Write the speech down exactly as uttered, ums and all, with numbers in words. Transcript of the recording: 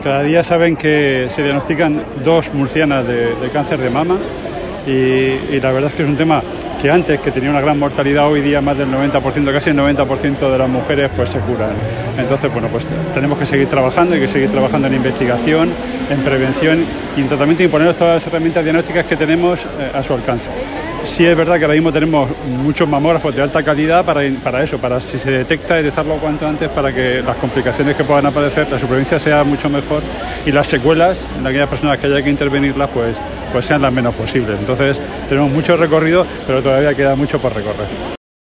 Cada día saben que se diagnostican dos murcianas de, de cáncer de mama y, y la verdad es que es un tema que antes, que tenía una gran mortalidad, hoy día más del noventa por ciento, casi el noventa por ciento de las mujeres pues se curan. Entonces, bueno, pues tenemos que seguir trabajando, hay que seguir trabajando en investigación, en prevención y en tratamiento y poner todas las herramientas diagnósticas que tenemos eh, a su alcance. Sí es verdad que ahora mismo tenemos muchos mamógrafos de alta calidad para, para eso, para si se detecta, detectarlo cuanto antes para que las complicaciones que puedan aparecer, la supervivencia sea mucho mejor y las secuelas, en aquellas personas que haya que intervenirlas, pues, pues sean las menos posibles. Entonces tenemos mucho recorrido, pero todavía queda mucho por recorrer.